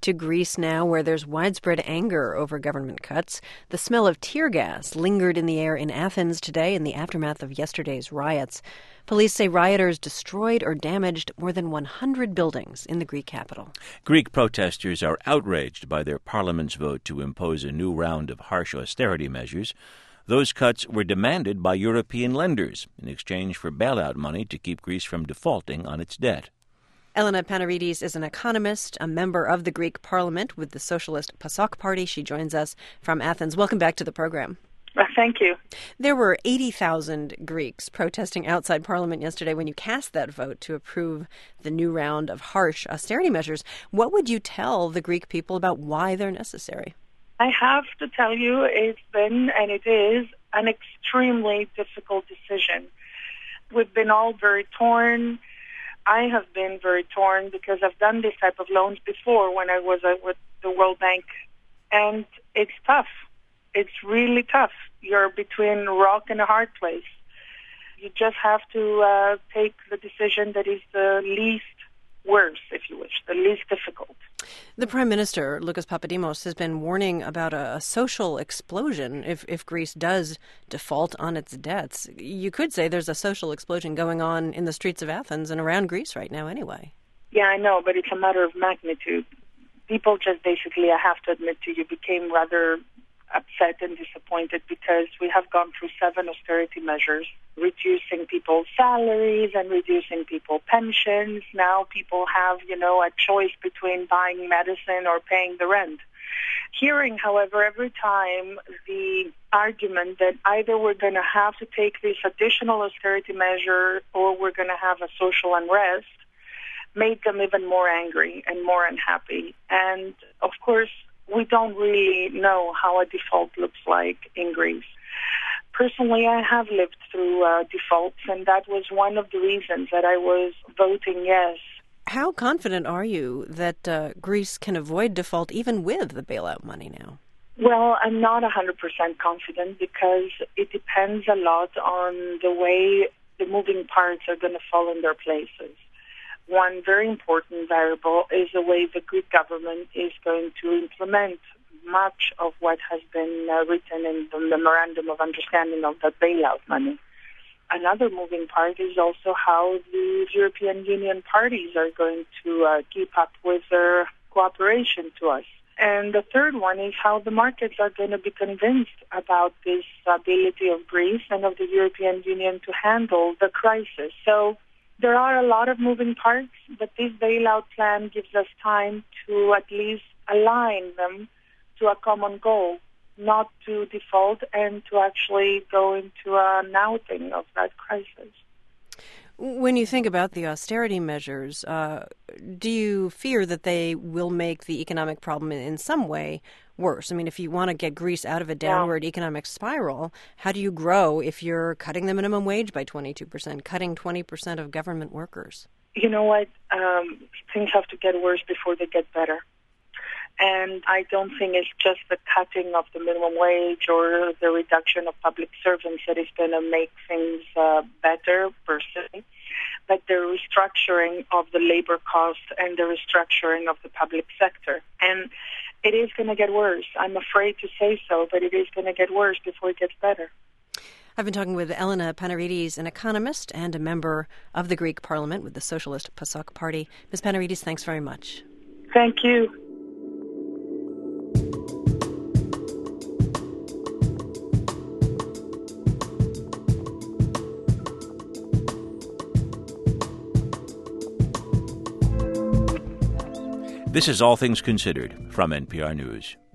to Greece now, where there's widespread anger over government cuts. The smell of tear gas lingered in the air in Athens today in the aftermath of yesterday's riots. Police say rioters destroyed or damaged more than 100 buildings in the Greek capital. Greek protesters are outraged by their parliament's vote to impose a new round of harsh austerity measures. Those cuts were demanded by European lenders in exchange for bailout money to keep Greece from defaulting on its debt. Elena Panaridis is an economist, a member of the Greek parliament with the socialist PASOK party. She joins us from Athens. Welcome back to the program. Thank you. There were 80,000 Greeks protesting outside Parliament yesterday when you cast that vote to approve the new round of harsh austerity measures. What would you tell the Greek people about why they're necessary? I have to tell you, it's been and it is an extremely difficult decision. We've been all very torn. I have been very torn because I've done this type of loans before when I was with the World Bank, and it's tough. It's really tough. You're between a rock and a hard place. You just have to take the decision that is the least worse, if you wish, the least difficult. The Prime Minister, Lucas Papadimos, has been warning about a social explosion if Greece does default on its debts. You could say there's a social explosion going on in the streets of Athens and around Greece right now anyway. Yeah, I know, but it's a matter of magnitude. People just basically, I have to admit to you, became rather upset and disappointed because we have gone through 7 austerity measures, reducing people's salaries and reducing people's pensions. Now people have, a choice between buying medicine or paying the rent. Hearing, however, every time the argument that either we're going to have to take this additional austerity measure or we're going to have a social unrest made them even more angry and more unhappy. And, of course, we don't really know how a default looks like in Greece. Personally, I have lived through defaults, and that was one of the reasons that I was voting yes. How confident are you that Greece can avoid default even with the bailout money now? Well, I'm not 100% confident because it depends a lot on the way the moving parts are going to fall in their places. One very important variable is the way the Greek government is going to implement much of what has been written in the Memorandum of Understanding of the bailout money. Another moving part is also how the European Union parties are going to keep up with their cooperation to us. And the third one is how the markets are going to be convinced about this ability of Greece and of the European Union to handle the crisis. So there are a lot of moving parts, but this bailout plan gives us time to at least align them to a common goal, not to default and to actually go into an outing of that crisis. When you think about the austerity measures, do you fear that they will make the economic problem in some way worse? I mean, if you want to get Greece out of a downward economic spiral, how do you grow if you're cutting the minimum wage by 22%, cutting 20% of government workers? You know what? Things have to get worse before they get better. And I don't think it's just the cutting of the minimum wage or the reduction of public servants that is going to make things better per se, but the restructuring of the labor cost and the restructuring of the public sector. And it is going to get worse. I'm afraid to say so, but it is going to get worse before it gets better. I've been talking with Elena Panaridis, an economist and a member of the Greek parliament with the socialist PASOK party. Ms. Panaridis, thanks very much. Thank you. This is All Things Considered from NPR News.